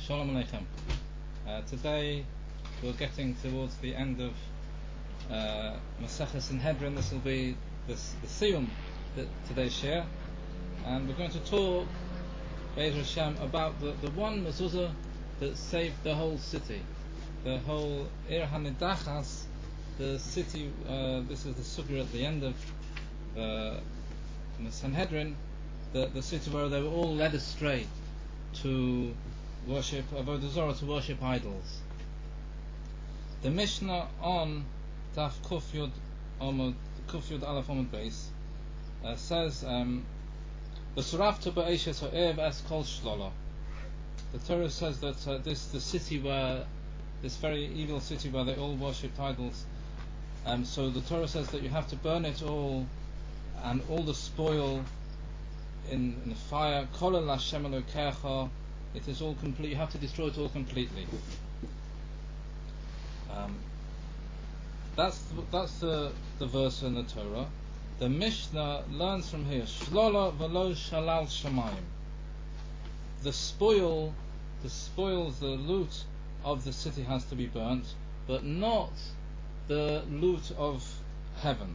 Shalom Aleichem. Today we're getting towards the end of Maseches Sanhedrin. This will be the Siyum, today's share, and we're going to talk, Be'ez Hashem, about the one mezuzah that saved the whole city, the whole Ir HaNidachas, the city. This is the sugya at the end of the Sanhedrin, the city where they were all led astray to worship Avodah Zarah, to worship idols. The Mishnah on Daf Kuf Yud Aleph Amud Beis says, "V'surafta ba'eshes ha'ev es kol shlola." The Torah says that the city where, this very evil city where they all worshipped idols, so the Torah says that you have to burn it all, and all the spoil in the fire. Kol el Hashem Elokecha. It is all complete. You have to destroy it all completely. That's the verse in the Torah. The Mishnah learns from here: Shlola v'lo shalal shamayim. The spoils, the loot of the city has to be burnt, but not the loot of heaven.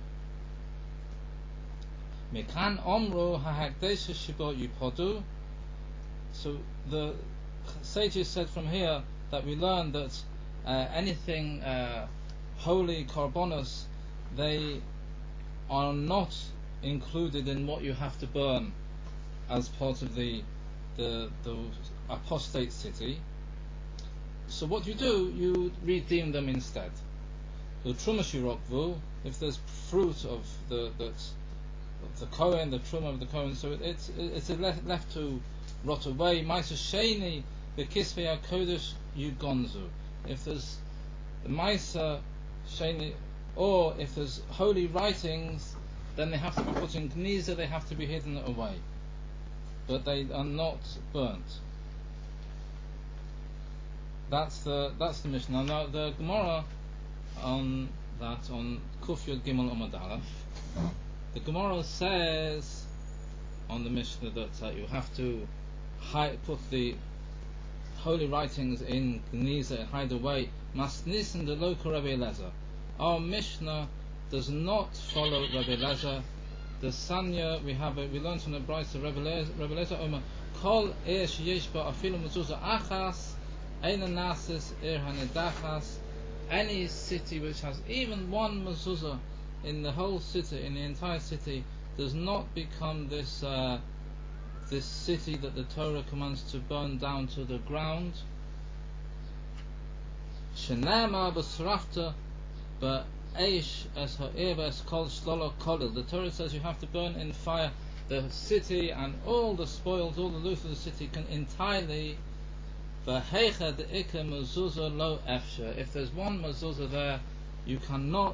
Mekan omru ha'hakdesha shibo yipodu. So the sages said from here that we learn that anything holy, korbanos, they are not included in what you have to burn as part of the apostate city. So what you do, you redeem them instead. The truma shirokvu, if there's fruit of the Kohen, the truma of the Kohen, so it's left to rot away. Maisa sheni v'kisvei hakodesh yugonzu. If there's the Maisa sheni, or if there's holy writings, then they have to be put in gniza, they have to be hidden away, but they are not burnt. That's the Mishnah. Now the Gemara on Kuf Yud Gimel Amud Aleph, the Gemara says on the Mishnah that you have to put the holy writings in gniza, hide away. Masnisin de local Rabbi Elazar. Our Mishnah does not follow Rabbi Elazar. The Sanya we learned from the Brayso of Rabbi Elazar Omer Kol sheyesh ba afilu mezuzah achas eina nasis ir hanidachas. Any city which has even one mezuzah in the whole city, in the entire city, does not become this city that the Torah commands to burn down to the ground. Shenama b'srafta ba'eish es ha'ev es kol shlola kolil. The Torah says you have to burn in fire the city and all the spoils, all the loot of the city can entirely. V'heicha de'ikah mezuzah lo efsher. If there's one mezuzah there, you cannot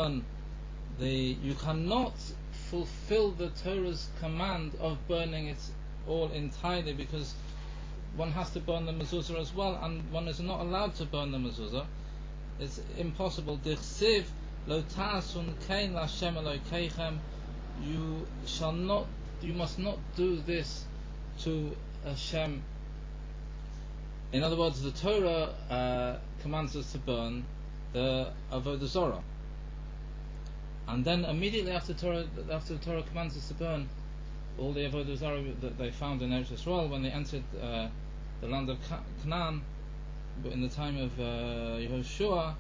fulfill the Torah's command of burning it all entirely, because one has to burn the mezuzah as well, and one is not allowed to burn the mezuzah. It's impossible. Dichsiv lo ta'asun kein l'Hashem Elokeichem. You must not do this to Hashem. In other words, the Torah commands us to burn the Avodah Zarah, and then immediately after the Torah commands us to burn all the Avodah Zarah that they found in Eretz Yisrael when they entered the land of Canaan in the time of Yehoshua,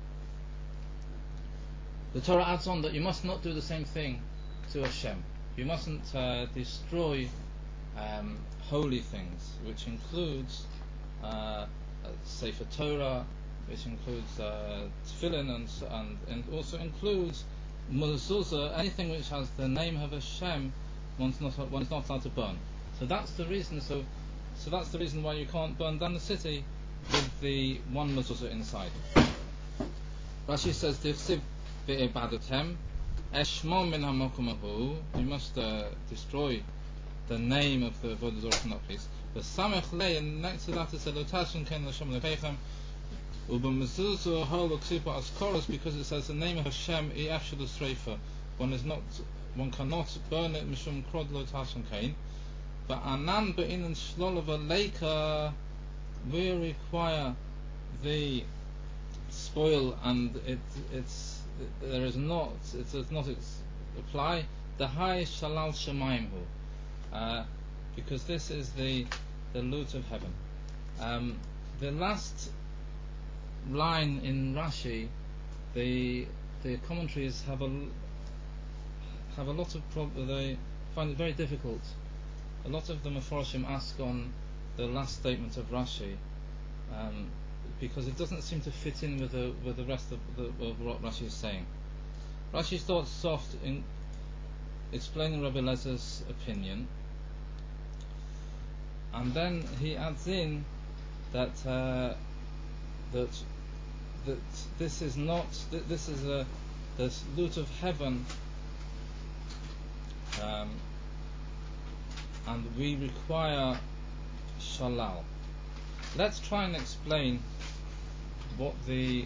the Torah adds on that you must not do the same thing to Hashem. You mustn't destroy holy things, which includes Sefer Torah, which includes Tefillin, and also includes mezuzah, anything which has the name of Hashem. One's not allowed to burn. So that's the reason. So that's the reason why you can't burn down the city with the one mezuzah inside. Rashi says, "Tifsiv be'ibadatem eshmo min hamakom hahu." You must destroy the name of the Avodah Zarah from that place. The samech lei, and next to that it said, "Lotashin ken l'Hashem leveichem." Ubemezuzah hol uksipa askoros, because it says the name of Hashem iafshel l'sreifa. One cannot burn it mishum krod lo tasun kain. But anan be'inan shlolav leika we require the spoil, and it does not apply the high shalal shemaim hu, because this is the loot of heaven. The last line in Rashi, the commentaries have a lot of problems. They find it very difficult. A lot of the Mefarshim ask on the last statement of Rashi, because it doesn't seem to fit in with the rest of what Rashi is saying. Rashi starts off in explaining Rabbi Elazar's opinion, and then he adds in that this is not the loot of heaven, and we require shalal. Let's try and explain what is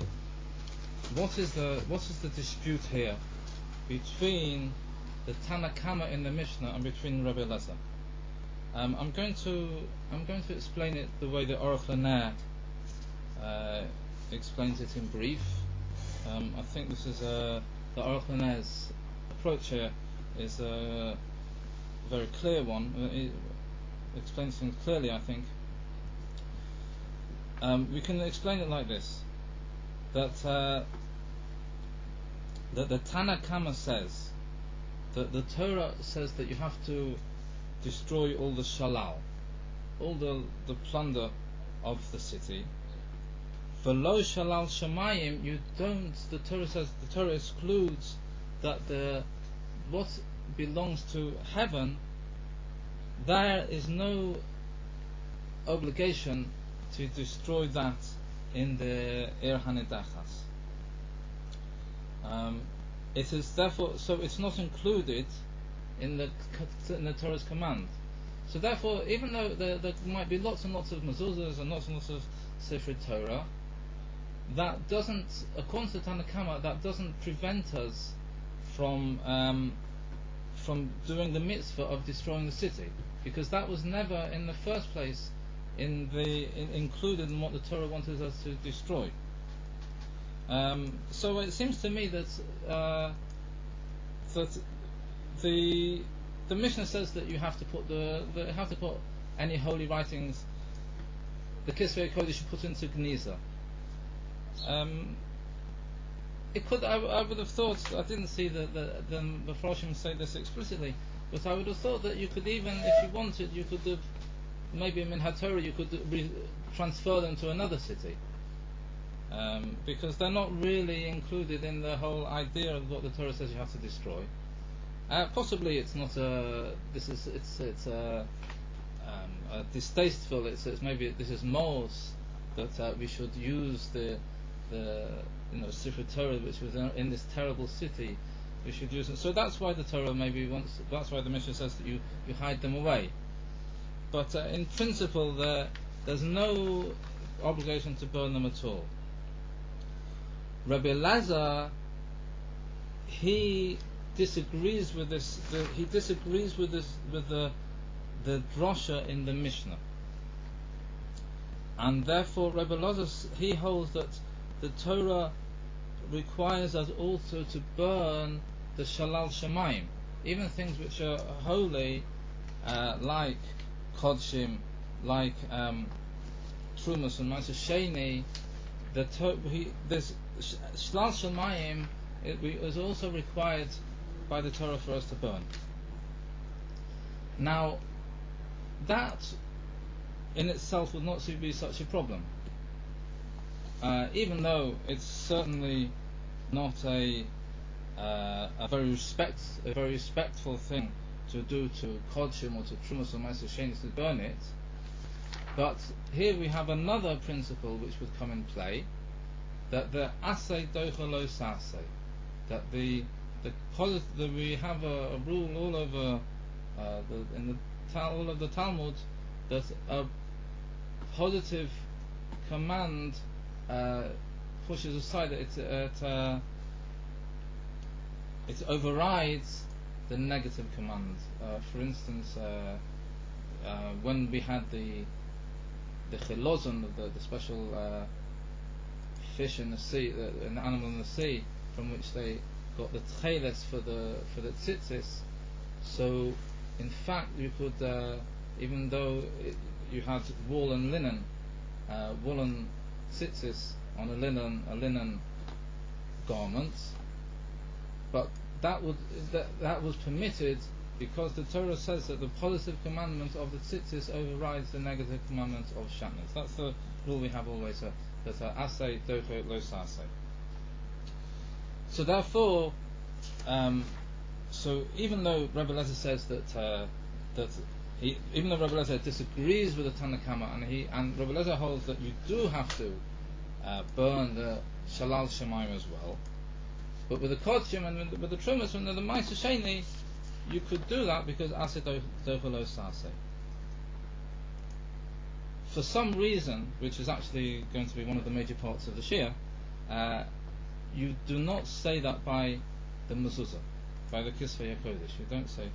the dispute here between the Tana Kama in the Mishnah and between Rabbi Elazar. I'm going to explain it the way the Aruch LaNer explains it in brief. I think this is the Aruch LaNer's approach here is a very clear one. It explains things clearly, I think. We can explain it like this: that the Tana Kama says that the Torah says that you have to destroy all the shalal, all the plunder of the city. V'lo shalal shamayim, you don't. The Torah says, the Torah excludes that what belongs to heaven, there is no obligation to destroy that in the Ir Hanidachas. It is therefore, so it's not included in the Torah's command. So therefore, even though there might be lots and lots of mezuzahs and lots of Sefer Torah, that doesn't, according to Tana Kama, that doesn't prevent us from doing the mitzvah of destroying the city, because that was never in the first place included in what the Torah wanted us to destroy. So it seems to me that the Mishnah says that you have to put any holy writings, the Kisvei Kodesh, you put into Gniza. I would have thought, I didn't see the Mefarshim say this explicitly, but I would have thought that you could, even if you wanted, you could have, maybe in HaTorah you could transfer them to another city, because they're not really included in the whole idea of what the Torah says you have to destroy. Possibly it's not distasteful. It's maybe this is mos that we should use the Sefer Torah, which was in this terrible city. We should use it. So that's why the Torah that's why the Mishnah says that you hide them away. But in principle, there's no obligation to burn them at all. Rabbi Elazar, he disagrees with this. He disagrees with the drasha in the Mishnah, and therefore Rabbi Elazar, he holds that the Torah requires us also to burn the shalal shamayim, even things which are holy, like kodshim, like trumas and ma'aser sheni. This shalal shamayim is also required by the Torah for us to burn. Now, that in itself would not be such a problem, even though it's certainly not a very respectful thing to do to kodshim or to trumas or ma'aser sheni, to burn it. But here we have another principle which would come in play, that the asay docha lo sasay, that we have a rule all over all of the Talmud, that a positive command pushes aside, it overrides the negative command. For instance, when we had the the chilozon, the special fish in the sea, an animal in the sea, from which they got the tcheles for the tzitzis. So, in fact, you could, even though you had wool and linen, woolen tzitzis on a linen garment, but that was permitted because the Torah says that the positive commandment of the tzitzis overrides the negative commandment of shatnez. That's the rule we have always, that asay docho lo sasay. So therefore, so even though Rebbe Lezer says even though Rebbe Lezer disagrees with the Tanna Kama, and Rebbe Lezer holds that you do have to burn the Shalal Shemayim as well, but with the Kodshim and with the Trumas and the Ma'aser Sheni, you could do that because Aseh Dochel Lo Saseh. For some reason, which is actually going to be one of the major parts of the Shia, you do not say that by the mezuzah, by the Kisvei HaKodesh. You don't say.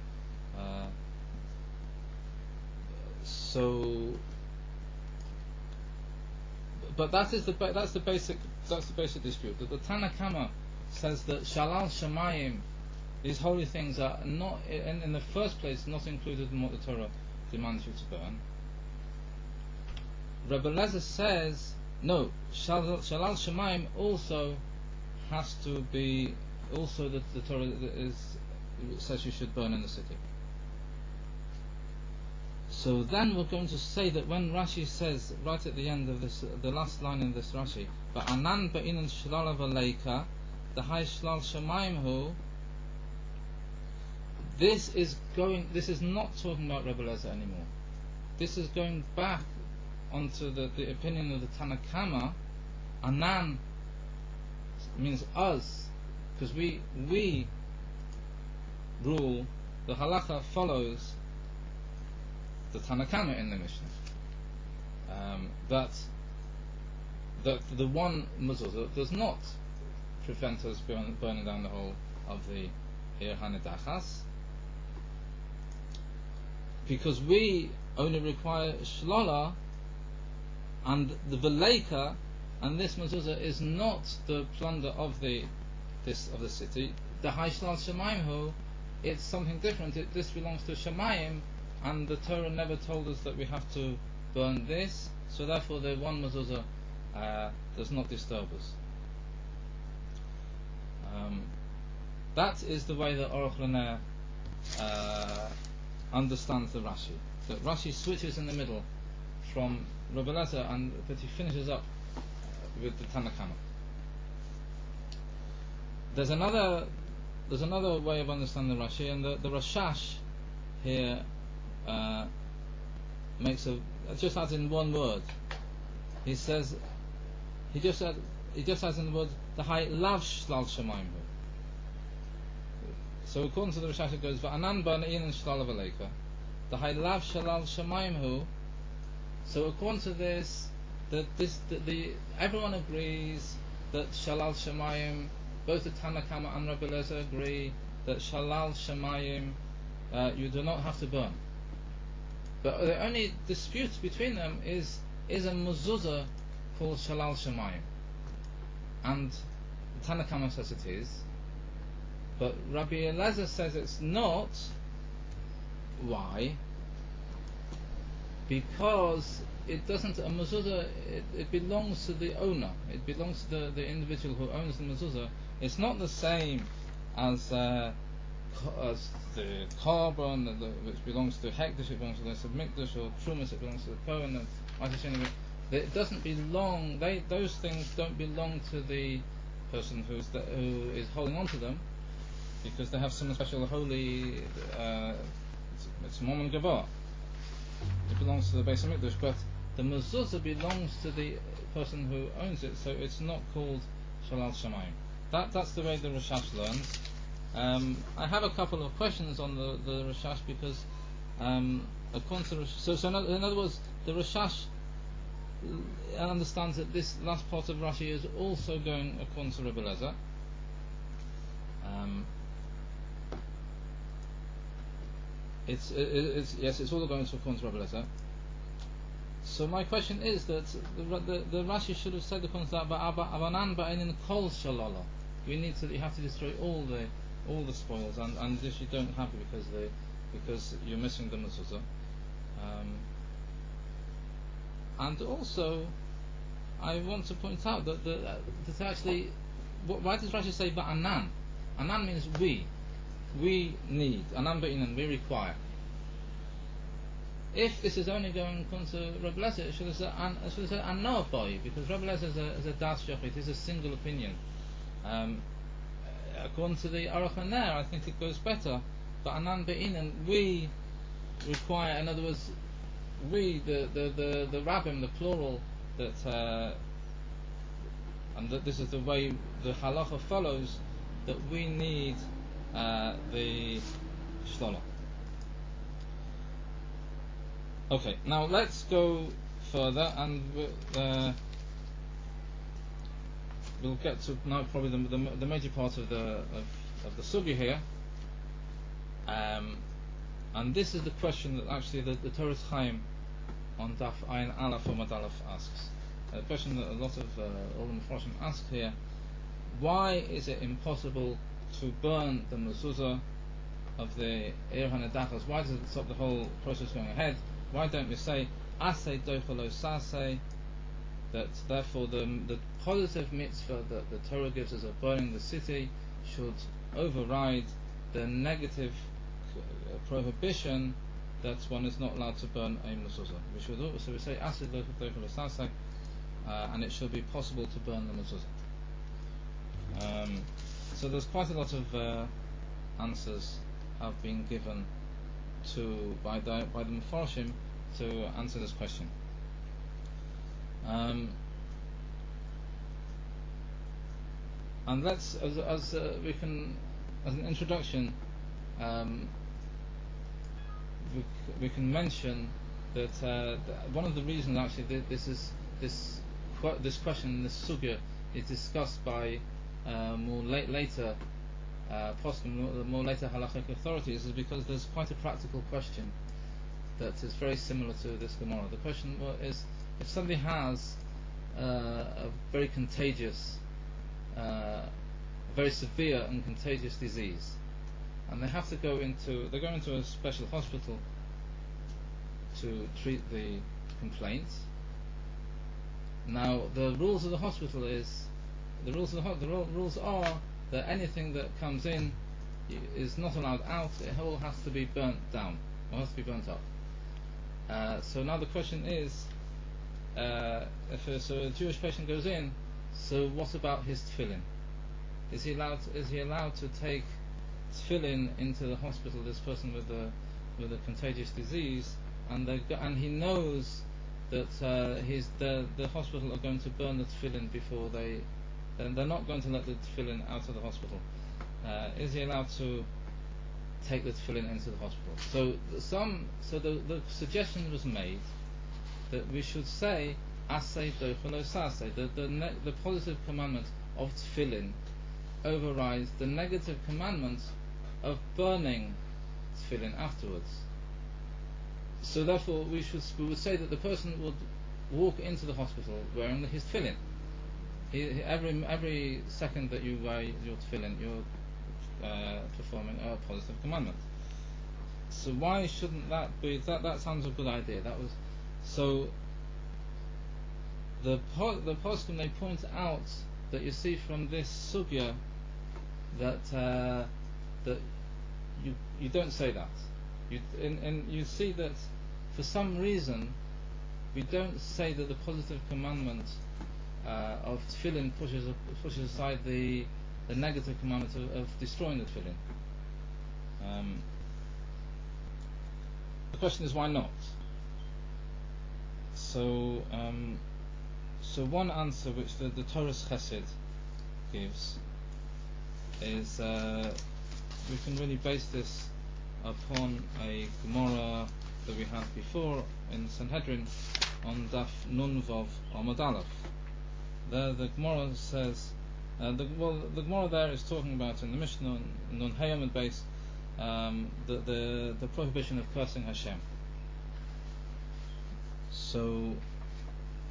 But that's the basic dispute. That the Tanna Kama says that Shalal Shemayim, these holy things, are not in the first place not included in what the Torah demands you to burn. Rebbe Lezer says no. Shalal Shemayim also has to be also that the Torah says you should burn in the city. So then we're going to say that when Rashi says right at the end of this, the last line in this Rashi, "Ba'anan ba'inan shlala v'leika, the high shlal shemayim hu." This is not talking about Rebbe Lezer anymore. This is going back onto the opinion of the Tanna Kama. Anan means us, because we rule. The halacha follows the Tanna Kama in the Mishnah. That the one mezuzah does not prevent us burning down the whole of the Ir Hanedachas, because we only require shlola, and the veleika, and this mezuzah is not the plunder of the city. The high shlal shemayim hu, it's something different. This belongs to shemayim, and the Torah never told us that we have to burn this. So therefore, the one mezuzah does not disturb us. That is the way that Aruch LaNer understands the Rashi. That Rashi switches in the middle from Rebbe Lezer, and that he finishes up with the Tanna Kama. There's another way of understanding the Rashi, and the Rashash here just adds in one word. He says he just adds in the word the high lav shlal shemayim hu. So according to the Rashash it goes va'anan ba'nein shlal v'leika, the high lav shlal shemayim hu. So according to this, everyone agrees that Shalal Shemayim, both the Tanna Kama and Rebbe Lezer agree that Shalal Shemayim you do not have to burn. But the only dispute between them is a mezuzah called Shalal Shemayim, and the Tanna Kama says it is, but Rabbi Eliezer says it's not. Why? Because it doesn't, a mezuzah, it belongs to the owner. It belongs to the individual who owns the mezuzah. It's not the same as the carbon, which belongs to Hekdesh, it belongs to the Mikdash, or Trumas, it belongs to the Kohen. It doesn't belong. Those things don't belong to the person who is holding on to them, because they have some special holy. It's Mom and Gavar. It belongs to the Beis Hamikdash, but the mezuzah belongs to the person who owns it, so it's not called Shalal Shemayim. That's the way the Rashash learns. I have a couple of questions on the Rashash, because according to in other words, the Rashash understands that this last part of Rashi is also going according to Rebbe Lezer. It's all going to according to Rebbe Lezer. So my question is that the Rashi should have said the concept Avanan ba'inin kol shalala. You have to destroy all the spoils, and this you don't have it because you're missing the mezuzah. And also, I want to point out that actually, why does Rashi say ba'anan? Anan means we need, anan ba'inin, we require. If this is only going to Rabbi Eliezer, it should have said Anah boy, because Rabbi Eliezer is a das shachrit, it is a single opinion. According to the Aruch HaNer, I think it goes better. But Anan Be'inan, we require, in other words, we, the rabbim, the plural, that and that this is the way the halacha follows, that we need the shlolah. Okay, now let's go further, and we'll get to now probably the major part of the sugya here, and this is the question that actually the Torah Chaim on Daf Ayin Aleph or Mad Aleph asks. A question that a lot of all the Mefarshim ask here: why is it impossible to burn the mezuzah of the Ir HaNedachos? Why does it stop the whole process going ahead? Why don't we say Asay Dochelo Sasay, that therefore the positive mitzvah that the Torah gives us of burning the city should override the negative prohibition that one is not allowed to burn a mezuzah? So we say Asay Dochelo Sasay, and it should be possible to burn the mezuzah. So there's quite a lot of answers have been given by the Mefarshim to answer this question. And let's, as we can, as an introduction, we can mention that one of the reasons actually this question, this sugya, is discussed by more later halachic authorities, is because there's quite a practical question that is very similar to this Gemara. The question is, if somebody has a very contagious, very severe and contagious disease, and they have to go into a special hospital to treat the complaint. Now, the rules of the hospital are that anything that comes in is not allowed out. It all has to be burnt down, or has to be burnt up. So now the question is, if a Jewish patient goes in, so what about his tefillin? Is he allowed to take tefillin into the hospital? This person with a contagious disease, and he knows that the hospital are going to burn the tefillin before they're not going to let the tefillin out of the hospital. Is he allowed to take the tefillin into the hospital? So the suggestion was made that we should say Asay Dochelo Sasay. The positive commandment of tefillin overrides the negative commandment of burning tefillin afterwards. So therefore we would say that the person would walk into the hospital wearing his tefillin. Every second that you wear your tefillin, you're performing a positive commandment. So why shouldn't that be? That sounds a good idea. So the poskim, they point out that you see from this sugya that you don't say that. You see that for some reason we don't say that the positive commandment of tefillin pushes aside the negative commandment of destroying the tefillin. The question is, why not? So one answer which the Torah's Chesed gives is we can really base this upon a Gemara that we had before in Sanhedrin on Daf Nun Vav Amud Aleph. The Gemara says, the Gemara there is talking about in the Mishnah Nun Hey Amud Beis the prohibition of cursing Hashem. So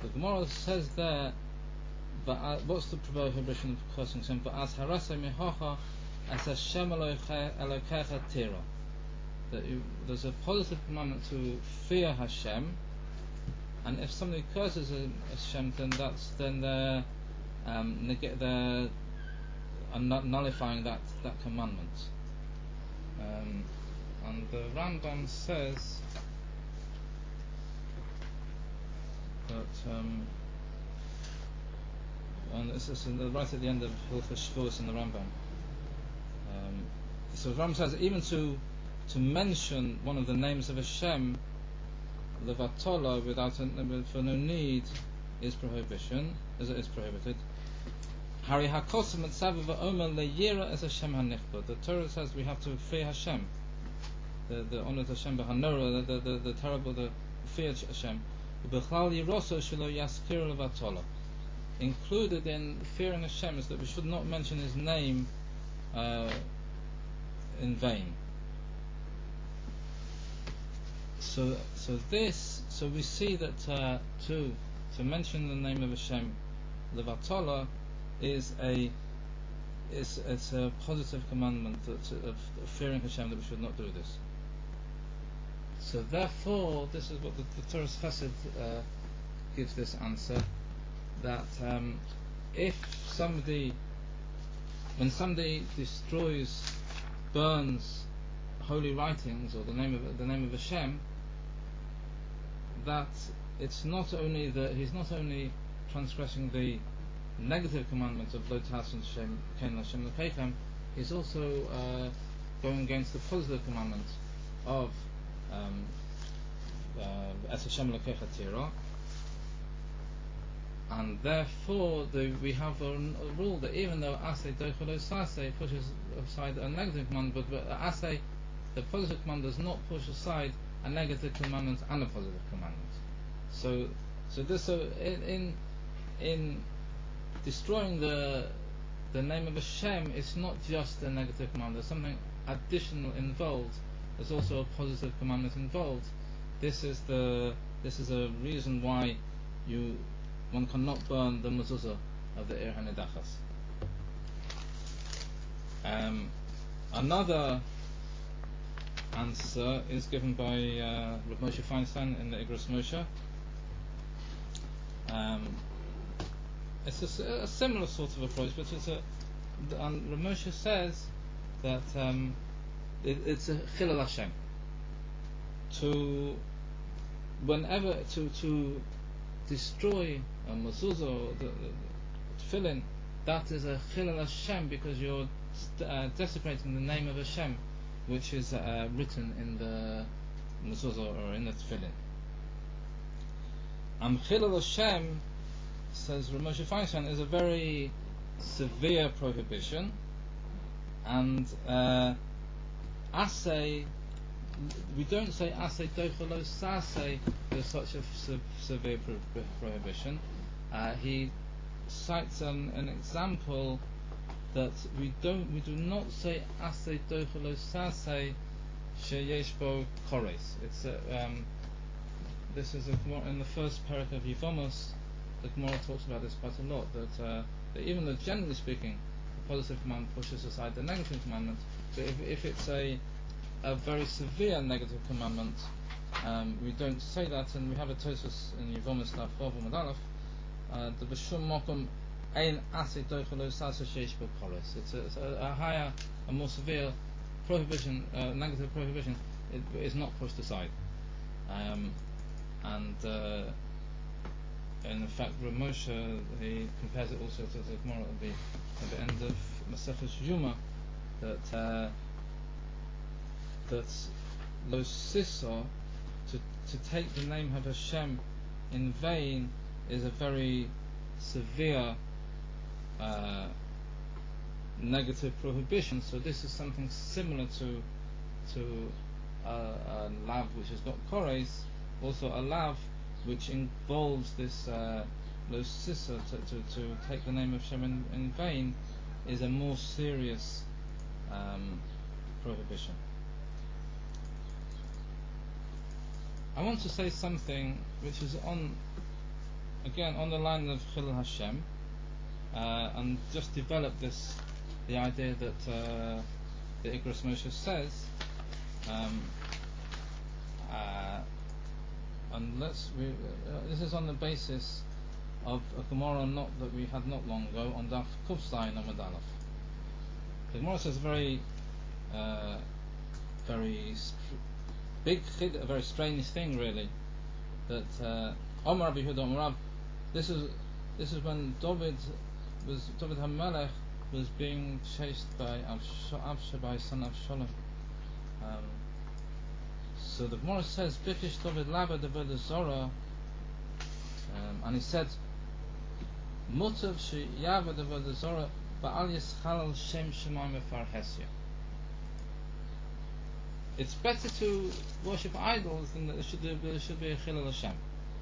The Gemara says there, what's the prohibition of cursing Hashem? Va'as harasei mihocha as Hashem Elokecha tira. There's a positive commandment to fear Hashem, and if somebody curses Hashem, then they're nullifying that commandment. And the Rambam says that, and this is right at the end of Hilchos Shavuos in the Rambam. So the Rambam says even to mention one of the names of Hashem, levatola, for no need, is prohibited. Hari hakosim etzav va'omer leyira es Hashem hanichbod. The Torah says we have to fear Hashem, the honor of Hashem, the terrible, the fear Hashem. B'chlal yiroso shelo yaskir levatola. Included in fearing Hashem is that we should not mention His name in vain. So we see that to mention the name of Hashem, levatola, it's a positive commandment of fearing Hashem, that we should not do this. So therefore, this is what the Torah's Chesed gives this answer, that when somebody destroys, burns holy writings or the name of Hashem, that it's not only that he's not only transgressing the negative commandment of lo ta'ason Hashem kein Hashem l'keichem, he's also going against the positive commandment of es Hashem l'keicha tira. And therefore we have a rule that even though asay dochelo sasay pushes aside a negative commandment, but asay, the positive commandment, does not push aside a negative commandment and a positive commandment. So in destroying the name of Hashem, it's not just a negative commandment. There's something additional involved. There's also a positive commandment involved. This is a reason why one cannot burn the mezuzah of the Ir HaNidachas. Another answer is given by Rav Moshe Feinstein in the Igros Moshe. It's a similar sort of approach, but and Rav Moshe says that it's a chilul Hashem to destroy a mezuzah or the tefillin. That is a chilul Hashem, because you're desecrating the name of Hashem, which is written in the mezuzah or in the tefillin. And chilul Hashem, says Rav Moshe Feinstein, is a very severe prohibition, and asay, we don't say asay dochelo sasay, there's such a severe prohibition. He cites an example that we do not say asay dochelo sasay sheyesh bo kores. It's this is in the first parak of Yevamos. The Gemara talks about this quite a lot, that even though generally speaking the positive commandment pushes aside the negative commandment, but if it's a very severe negative commandment, we don't say that. And we have a Tosfos in Yevamos Daf Vav Amud Aleph, the b'shum mokum ein asay dochelo sasay sheish bo kores. It's a higher, a more severe prohibition, negative prohibition. It is not pushed aside, and in fact, Rav Moshe, he compares it also to the Gemara at the end of Maseches Yuma, that lo sisa, to take the name of Hashem in vain, is a very severe negative prohibition. So this is something similar to a lav which has got kores, also a lav which involves this lo sisa, to take the name of Hashem in vain, is a more serious prohibition. I want to say something which is on again on the line of Chilul Hashem, and just develop the idea that the Igros Moshe says, and this is on the basis of a Gemara that we had not long ago on Daf Kuf Zayin Amud Aleph. The Gemara says a very big, a very strange thing, really. That Omar Rabbi Yehuda Omar Rav, this is when David HaMelech was being chased by Avshai, son of Shalom. So the Gemara says, Bikish David Lava David Zora, and he said, Mutav Sheyava David Zora Ba'al Yischalal Shem Shemaim Mefarhesya. It's better to worship idols than that there should be a Chilul Hashem.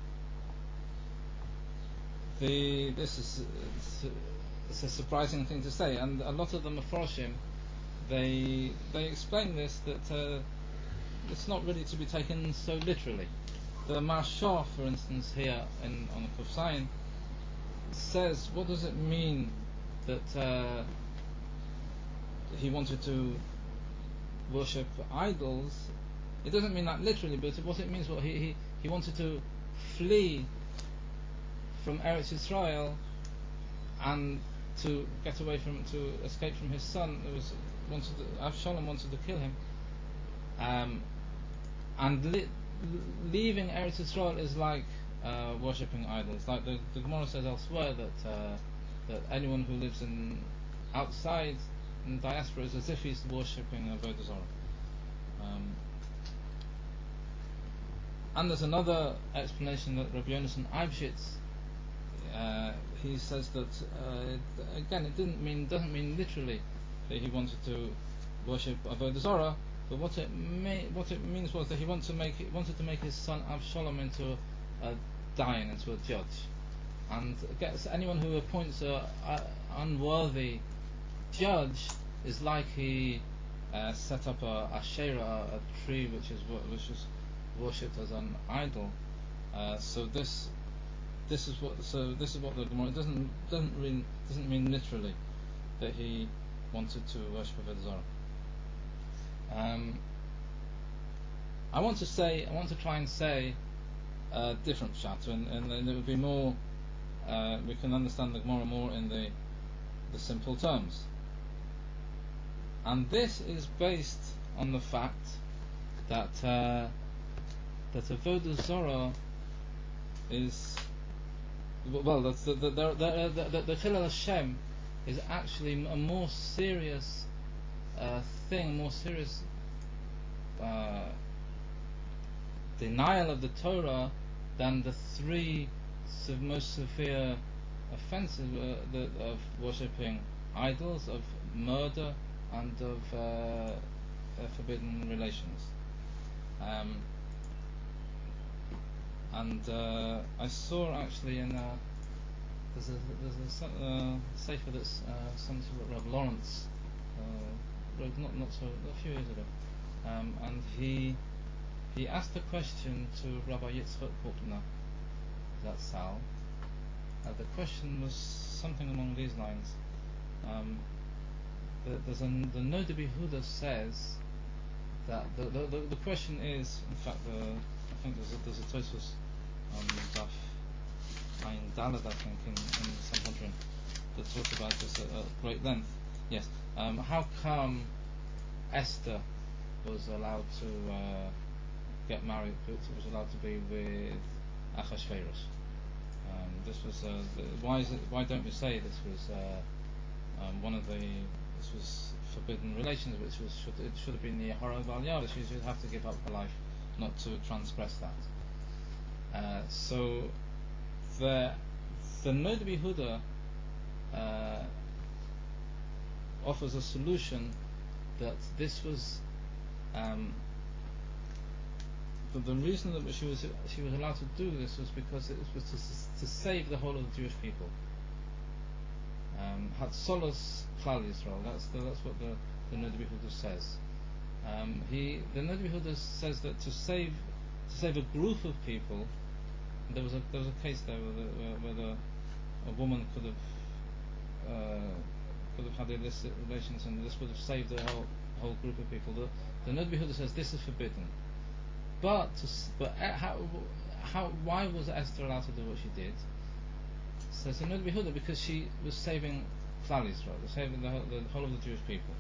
It's a surprising thing to say, and a lot of the Mefarshim they explain this, that it's not really to be taken so literally. The Mashah, for instance, here on the Kuf Zayin, says, what does it mean that he wanted to worship idols? It doesn't mean that literally, but what it means, he wanted to flee from Eretz Yisrael and to get away to escape from his son. Avshalom wanted to kill him, and leaving Eretz Yisrael is like worshipping idols. Like the Gemara says elsewhere that anyone who lives outside in diaspora is as if he's worshipping Avodah Zarah. And there's another explanation that Rabbi Yonasan Eibshitz, he says that again it doesn't mean literally that he wanted to worship Avodah Zarah, but what it means was that he wanted to make his son Avshalom into a dayan, into a judge, and gets anyone who appoints a unworthy judge is like he set up a asherah, a tree which is worshipped as an idol. So this is what the Gemara doesn't mean literally that he wanted to worship Avodah Zarah. I want to try and say a different pshat, and it would be more. We can understand the Gemara more in the simple terms. And this is based on the fact that Avodah Zarah is the Chilul Hashem is actually a more serious thing, more serious denial of the Torah than the three most severe offences of worshipping idols, of murder, and of forbidden relations. I saw actually there's a sefer that's sent to Rav Lawrence wrote a few years ago, and he asked a question to Rabbi Yitzchak Kopner, that Sal. The question was something along these lines. The Noda B'Yehuda says that the question is, in fact, I think there's a Tosfos on Daf Ayin Daled, I think, in Sanhedrin, that talks about this at great length. Yes, how come Esther was allowed to get married, was allowed to be with Achashverosh? This was why don't we say this was this was forbidden relations, which it should have been the Yehara Val Yada. She should have to give up her life not to transgress that. So the Noda B'Yehuda offers a solution that this was the reason that she was allowed to do this was because it was to save the whole of the Jewish people. Hatzolos Klal Yisrael. That's what the Noda B'Yehuda says. The Noda B'Yehuda says that to save a group of people There was a case there where a woman could have had illicit relations, and this would have saved a whole group of people. The Nod Yehuda says this is forbidden, but why was Esther allowed to do what she did? So it's a Nod Yehuda because she was saving Klal Yisrael, saving the whole of the Jewish people.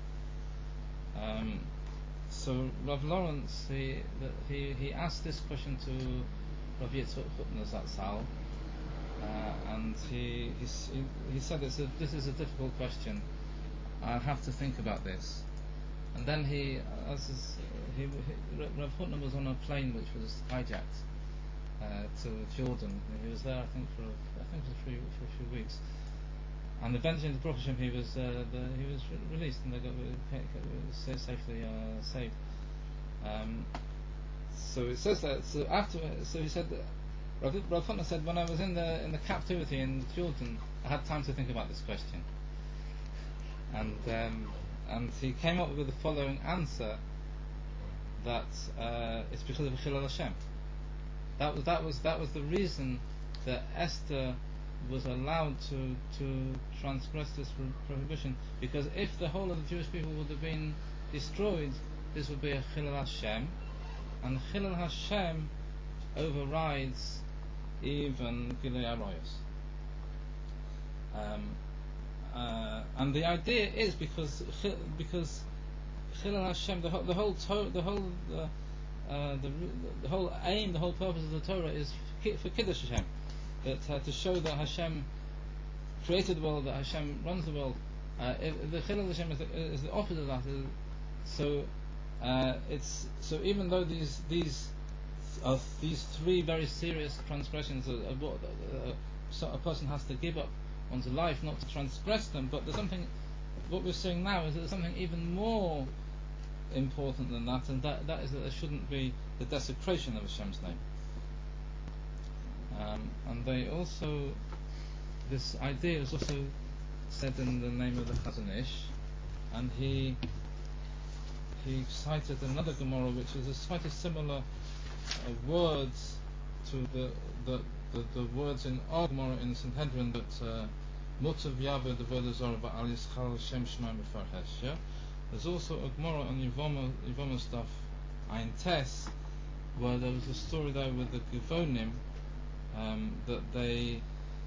So Rav Lawrence he asked this question to Rav Yitzchak Hutner Zatzal, and he said this is a difficult question. I'll have to think about this. And then Rav Hutner was on a plane which was hijacked to Jordan. He was there, I think, for a few weeks. And eventually, in the Baruch Hashem, he was released, and they got safely saved. So it says that. So he said that Rav Hutner said, when I was in the captivity in Jordan, I had time to think about this question, and he came up with the following answer, that it's because of Chilul Hashem. That was the reason that Esther was allowed to transgress this prohibition, because if the whole of the Jewish people would have been destroyed, this would be a Chilul Hashem, and Chilul Hashem overrides even Gilui Arayos. And the idea is because Chilul Hashem, the whole aim, the whole purpose of the Torah is for Kiddush Hashem, that to show that Hashem created the world, that Hashem runs the world. The Chilul Hashem is the opposite of that. So even though these three very serious transgressions of what a person has to give up one's life not to transgress them, but there's something. What we're saying now is that there's something even more important than that, and that is that there shouldn't be the desecration of Hashem's name. And they also, this idea is also said in the name of the Chazon Ish, and he cited another Gemara which is slightly similar words to the words in our Gemara in Sanhedrin, that Mutav Yaveh the word is over Al Yischal Shem Shemaim B'Farhesh. Yeah, there's also a Gemara on Yevama stuff, Ein Tes, where there was a story there with the Givonim, that they,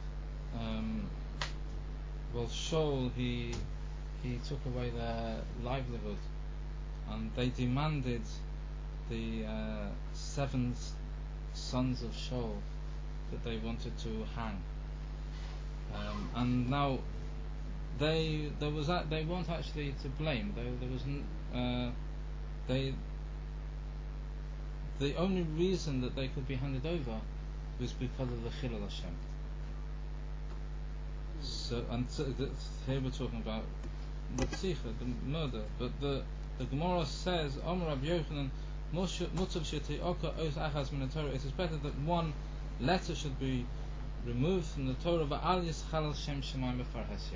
Shaul he took away their livelihood, and they demanded the 7 sons of Shaul that they wanted to hang. And now they weren't actually to blame. The only reason that they could be handed over was because of the Chilul Hashem. So here we're talking about Ritzicha, the murder. But the Gemara says, Amar Rabbi Yochanan, Mutav she'te'oka os achas min Torah. It is better that one letter should be removed from the Torah. Va'al yischal Shem Shemaim B'Farhesh.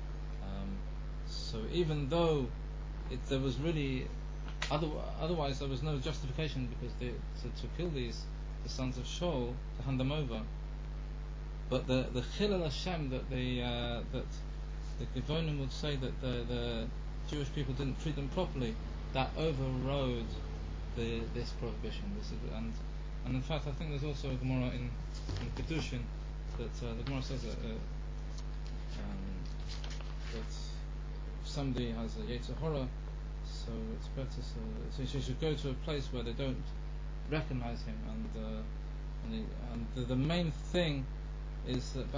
So even though there was really otherwise there was no justification, because to kill the sons of Shaul, to hand them over, but the Chilul Hashem that the Givonim would say that the Jewish people didn't treat them properly, that overrode this prohibition. And in fact, I think there's also a Gemara in Kedushin that the Gemara says that if somebody has a Yetzer Hara, so it's better so she should go to a place where they don't recognize him, and the main thing is that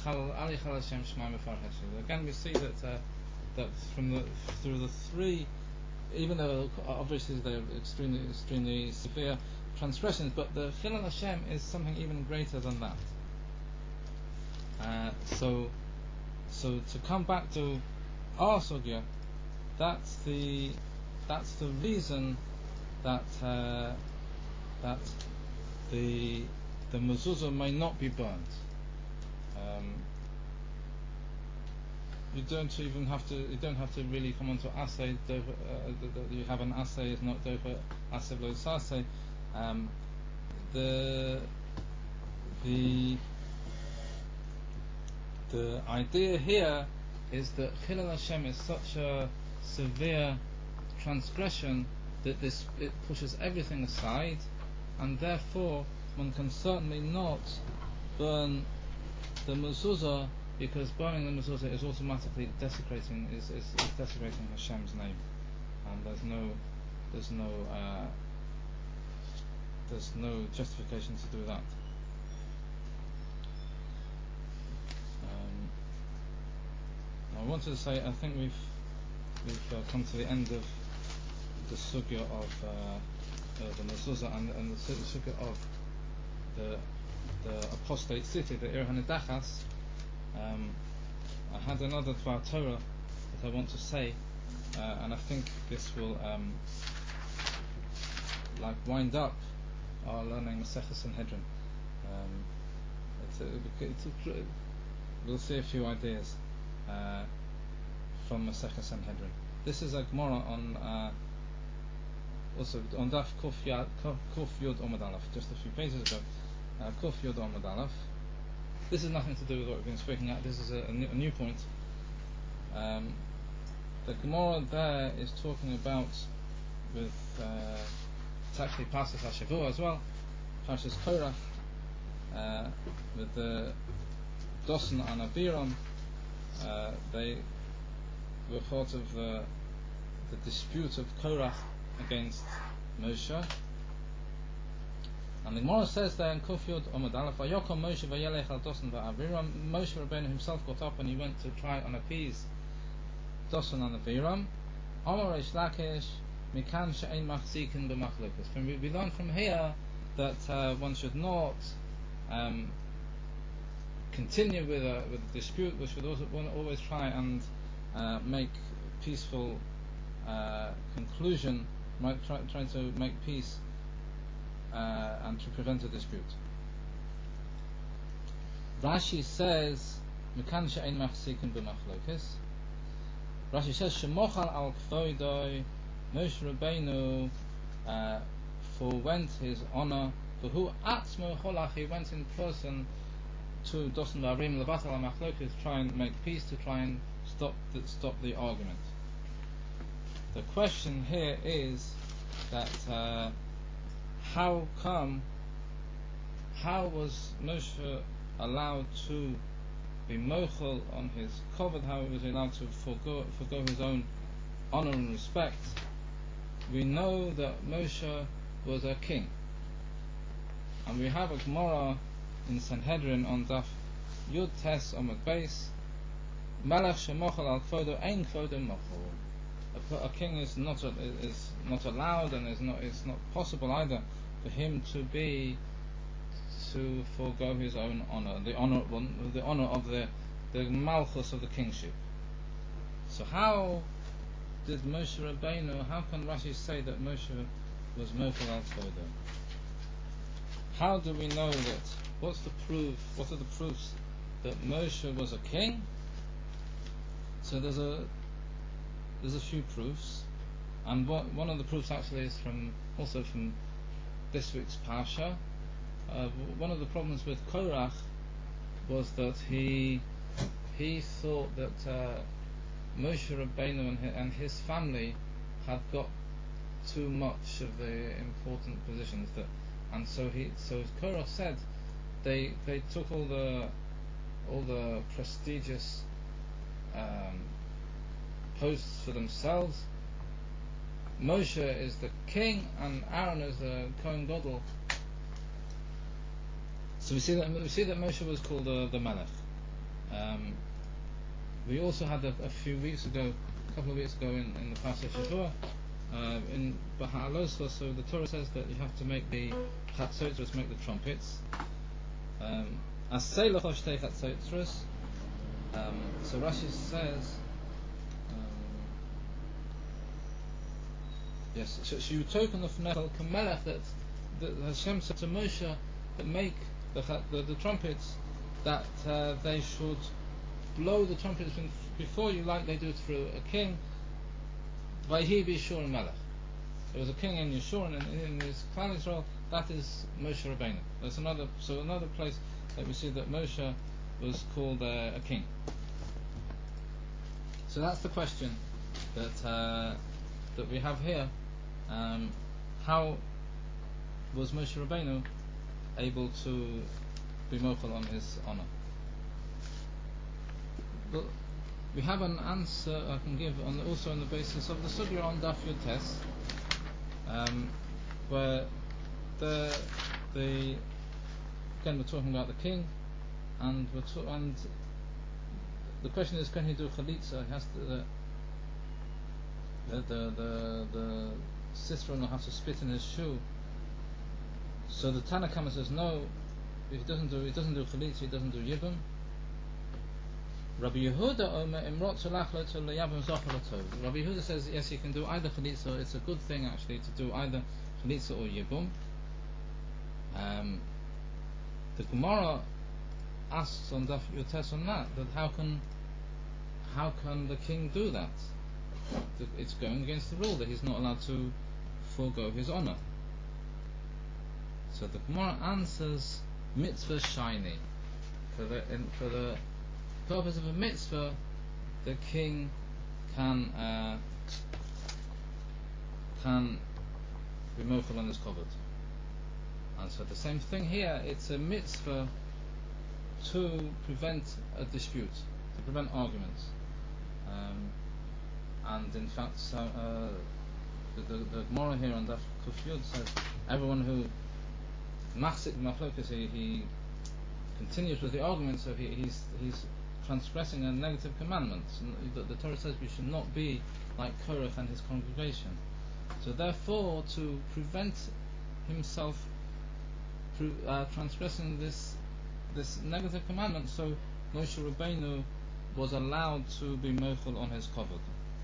again we see that through the three, even though obviously they're extremely severe transgressions, but the Chilul Hashem is something even greater than that. So to come back to our sugya, that's the reason that the mezuzah may not be burnt. You don't have to really come onto assay. You have an assay, it's not dofa assay lo sasay. The idea here is that Chilul Hashem is such a severe transgression that it pushes everything aside, and therefore one can certainly not burn the mezuzah, because burning the mezuzah is automatically desecrating Hashem's name, and there's no justification to do that. I wanted to say, I think we've come to the end of the sugya of the mezuzah and the sugya of the apostate city, the Ir Hanidachas. I had another Dvar Torah that I want to say, and I think this will wind up our learning Masechah Sanhedrin. We'll see a few ideas from Masechah Sanhedrin. This is a Gemara on also on Daf Kuf Yud Omad Aleph, just a few pages ago. Kuf Yud Omad Aleph. This is nothing to do with what we've been speaking at. This is a new point. The Gemara there is talking about with it's actually Pasuk HaShavua as well, Parshas Korach, with the Dosan and Abiram. They were part of the dispute of Korach against Moshe. And the Gemara says there in Kuf Yud Omad Aleph, Vayokom Moshe vayelech al Dosan va'Aviram. Moshe Rabbeinu himself got up and he went to try and appease Dosan and Aviram. Amar Reish Lakish, Mikan she'ein machzikin b'machlokas. We learn from here that one should not continue with a dispute. We should always try and make peaceful conclusion, try to make peace and to prevent a dispute. Rashi says, Mekan she'ein machzikin b'machlokas. Rashi says, Shemochal al kvoidoi, Moshe Rabbeinu forwent his honor, v'hu atzmo cholach, he went in person to Dosan v'Aviram levatal ha'machlokas, to try and make peace, to try and stop the argument. The question here is that how was Moshe allowed to be mochel on his kovod? How was he allowed to forgo his own honor and respect? We know that Moshe was a king, and we have a Gemara in Sanhedrin on Daf Yud Tes Omad Beis, Melech shemochel al kvodo ein kvodo mochel. A king is not allowed, and it's not possible either for him to forgo his own honor, the honor of the malchus of the kingship. So how did Moshe Rabbeinu? How can Rashi say that Moshe was mochel al kvodo? How do we know that? What's the proof? What are the proofs that Moshe was a king? So there's a few proofs, and one of the proofs actually is from this week's Parsha. One of the problems with Korach was that he thought that Moshe Rabbeinu and his family had got too much of the important positions, and so as Korach said, they took all the prestigious posts for themselves. Moshe is the king and Aaron is the Kohen Gadol. So we see that Moshe was called the Melech. We also had a couple of weeks ago in the Pasuk Shavua, in Baha'aloscha, so the Torah says that you have to make the chatzotzros, make the trumpets. Asay lecha shtei chatzotzros. So Rashi says, yes, so you token of Nechel Kamelech, that Hashem said to Moshe that make the trumpets, that they should blow the trumpets before you, like they do through a king. Vayhi b'Yeshurun Melech. There was a king in Yeshurun, and in his Klal Yisrael, that is Moshe Rabbeinu. There's another place that we see that Moshe was called a king. So that's the question that we have here. How was Moshe Rabbeinu able to be mochel on his honor? But we have an answer I can give also on the basis of the sugya on Daf Yud Tes, where again we're talking about the king, and the question is, can he do chalitza? He has to, the sister-in-law has to spit in his shoe. So the Tanna Kama says no, if he doesn't do chalitza, he doesn't do yibum. Rabbi Yehuda Omer Imrot Tzolach Lo Tzol Yabum Zochar Tov. Rabbi Yehuda says yes, you can do either chalitza. It's a good thing actually to do either chalitza or yibum. The Gemara asks on Daf Yud Tes on that how can the king do that? It's going against the rule that he's not allowed to forego his honor. So the Gemara answers mitzvah shiny. For the purpose of a mitzvah, the king can be mochel on his kovod. And so the same thing here, it's a mitzvah to prevent a dispute, to prevent arguments. And in fact, the Gemara here on Daf Kuf Yud says everyone who machzik machlokas, he continues with the argument, so he's transgressing a negative commandment. The Torah says we should not be like Korach and his congregation. So therefore, to prevent himself transgressing this negative commandment, so Moshe Rabbeinu was allowed to be mochel on his kovod.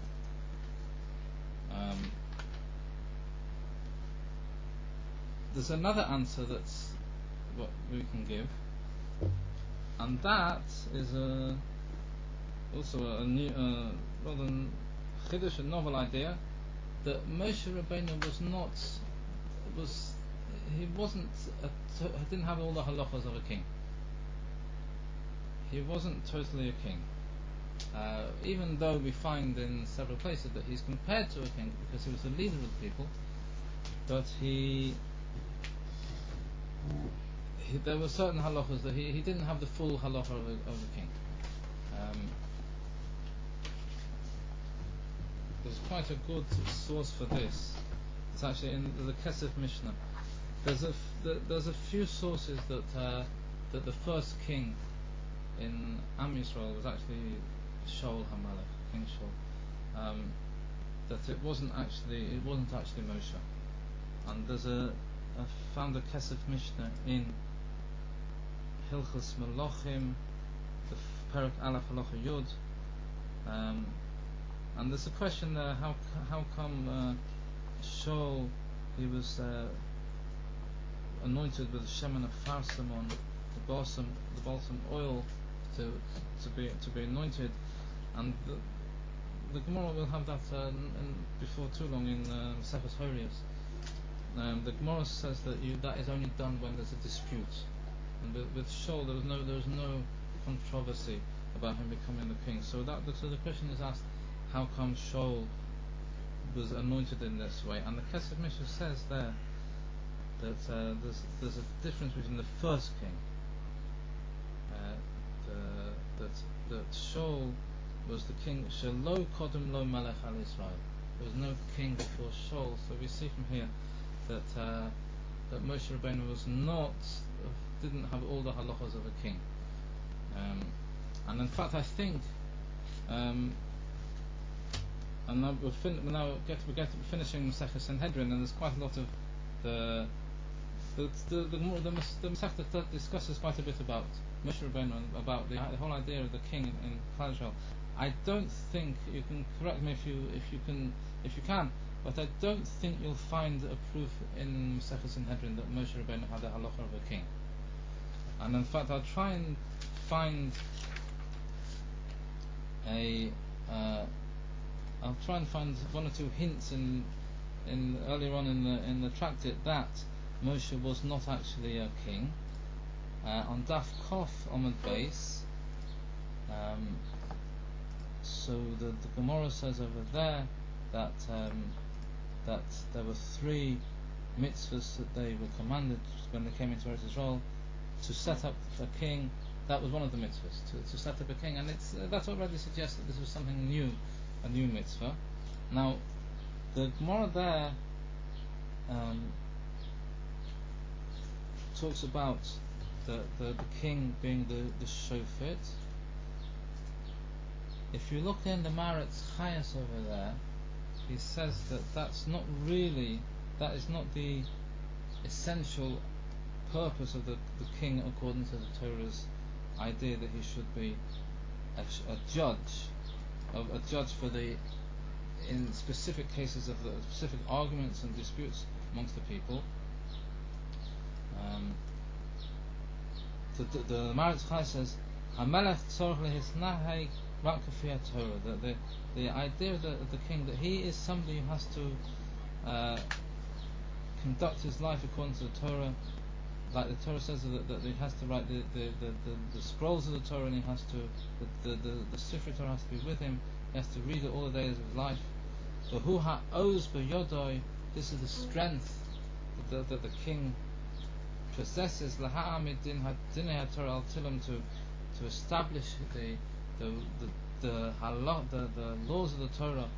There's another answer that's what we can give, and that is also a new, rather chiddush, a novel idea, that Moshe Rabbeinu didn't have all the halachas of a king. He wasn't totally a king, even though we find in several places that he's compared to a king because he was the leader of the people, but there were certain halachas that he didn't have the full halacha of a king. There's quite a good source for this. It's actually in the Kesef Mishnah. There's a few sources that the first king in Am Yisrael was actually Shaul HaMelech, King Shaul. That it wasn't actually Moshe. And there's I found a Kesef Mishnah in Hilchos Melachim, the Perek Aleph Halacha Yud, and there's a question there: how come Shaul, he was anointed with the shemen of Farsamon, the balsam oil, to be anointed, and the Gemara will have that before too long in Sefer Horius. The Gemara says that that is only done when there's a dispute, and with Shaul there was no controversy about him becoming the king. So the question is asked: how come Shaul was anointed in this way? And the Kesef Mishnah says there that there's a difference between the first king, that Shaul was the king. Shelo kodem lo melech al Yisrael. There was no king before Shaul. So we see from here that Moshe Rabbeinu didn't have all the halachas of a king. And in fact, I think, and now we're finishing Masechah Sanhedrin, and there's quite a lot of the Masechah that discusses quite a bit about Moshe Rabbeinu and about the whole idea of the king in Klal Yisrael. I don't think, you can correct me if you can, but I don't think you'll find a proof in Masechah Sanhedrin that Moshe Rabbeinu had a halacha of a king. And in fact, I'll try and find one or two hints in earlier on in the tractate that Moshe was not actually a king. On Daf Kof Amud Beis, so the Gemara says over there that there were 3 mitzvahs that they were commanded when they came into Eretz Yisrael to set up a king. That was one of the mitzvahs, to set up a king, and that already suggests that this was something new, a new mitzvah. Now, the Gemara there talks about the king being the shofet. If you look in the Maretz Chayas over there, he says that is not the essential purpose of the king according to the Torah's idea that he should be a judge for in specific cases of the specific arguments and disputes amongst the people. The Maretz Chai says Hamelech tzorich lehisnaheg rak k'fi Torah. The idea of the king, that he is somebody who has to conduct his life according to the Torah, like the Torah says that he has to write the scrolls of the Torah, and he has to the Sefer Torah has to be with him. He has to read it all the days of his life. But who ha'oz b'yodoi, this is the strength that the king possesses, laha'amid din dinei Torah al tilam, to establish the laws of the Torah,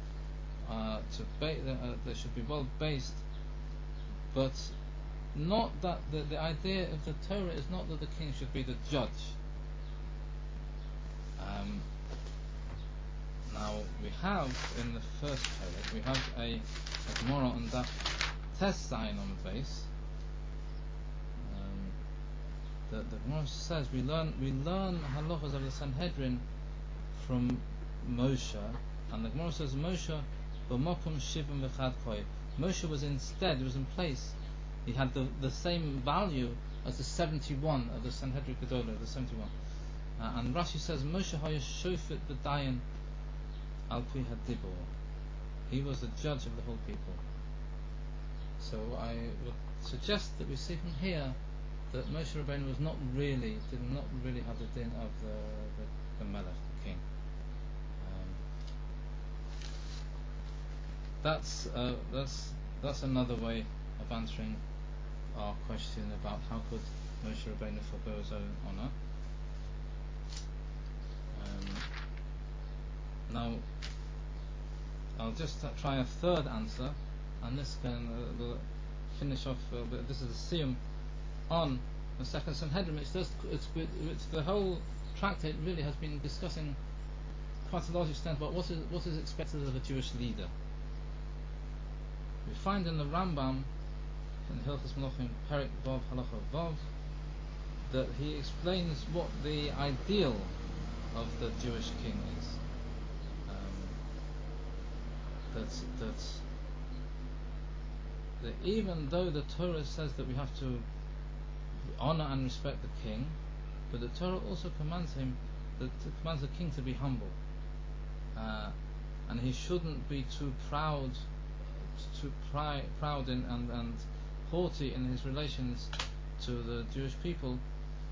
they should be well based, but not that the idea of the Torah is not that the king should be the judge. Now we have in the first Perek, we have a Gemara on that test sign on the base. The Gemara says we learn halachas of the Sanhedrin from Moshe, and the Gemara says Moshe b'makom shivim v'chad koi. Moshe was in place. He had the same value as the 71 of the Sanhedrin Gedolah, the 71. And Rashi says Moshe haya shofet b'dayan al pi hadibor. He was the judge of the whole people. So I would suggest that we see from here that Moshe Rabbeinu did not really have the din of the Melech, the king. That's another way of answering our question about how could Moshe Rabbeinu forgo his own honor. Now, I'll just try a third answer, and this will finish off. This is a siyum on the second Sanhedrin, which the whole tractate really has been discussing quite a large extent about what is expected of a Jewish leader. We find in the Rambam in Hilchos Melachim Perek Vav Halacha Vav that he explains what the ideal of the Jewish king is. That even though the Torah says that we have to honor and respect the king, but the Torah also commands the king to be humble, and he shouldn't be too proud and haughty in his relations to the Jewish people,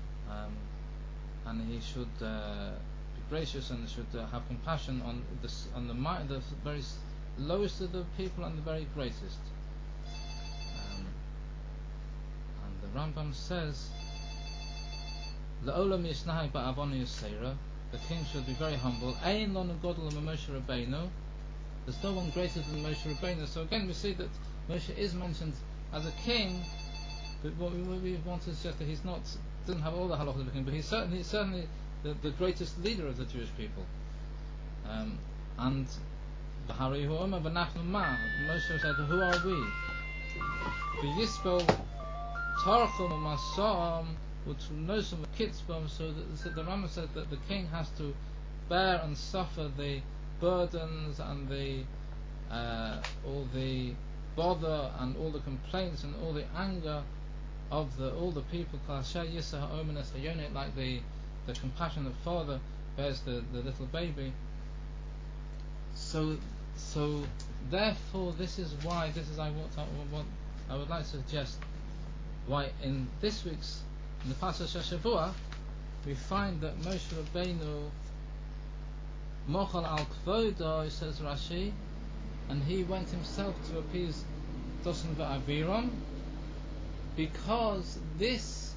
and he should be gracious and should have compassion on the very lowest of the people and the very greatest. And the Rambam says, "La'olam yisnahag ba'avonu yisera." The king should be very humble. Ein lo negodol Moshe Rabbeinu. There's no one greater than Moshe Rabbeinu. So again, we see that Moshe is mentioned as a king, but what we want to suggest that doesn't have all the halachas of a king, but he's certainly the greatest leader of the Jewish people. And Moshe said, "Who are we?" So the Rambam said that the king has to bear and suffer the burdens and all the bother and all the complaints and all the anger of all the people, like the compassionate father bears the little baby. So therefore, I would like to suggest why in this week's, in the Parsha Shavua, we find that Moshe Rabbeinu mochal al kvodo, says Rashi, and he went himself to appease Dosan v'Aviram, because this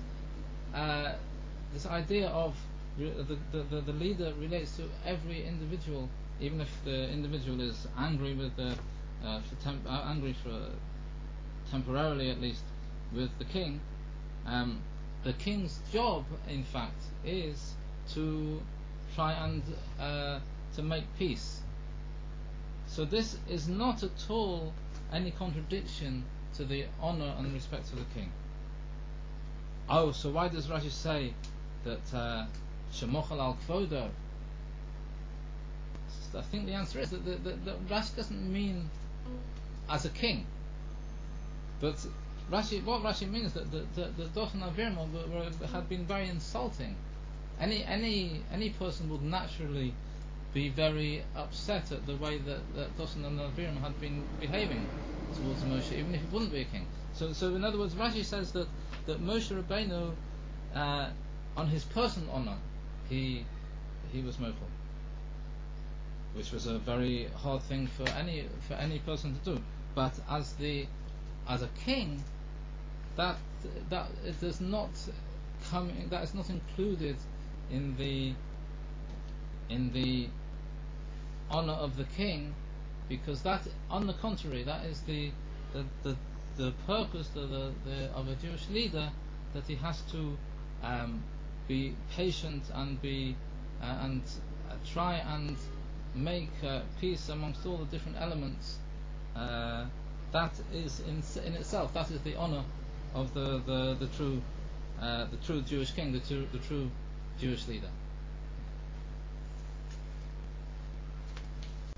idea of the leader relates to every individual, even if the individual is angry with angry for temporarily at least with the king. The king's job, in fact, is to try and to make peace. So this is not at all any contradiction to the honor and respect of the king. Oh, so why does Rashi say that shemochal al kvodo? I think the answer is that Rashi doesn't mean as a king, but what Rashi means that the Dosan Aviram had been very insulting. Any person would naturally be very upset at the way that Dosan and Aviram had been behaving towards Moshe, even if he wouldn't be a king. So in other words, Rashi says that Moshe Rabbeinu, on his personal honor, he was mochel, which was a very hard thing for any person to do. But as a king, that it does not that is not included in the honor of the king, because that, on the contrary, that is the purpose of a Jewish leader, that he has to be patient and try and make peace amongst all the different elements. That is in itself, that is the honor of the true Jewish king, the true Jewish leader.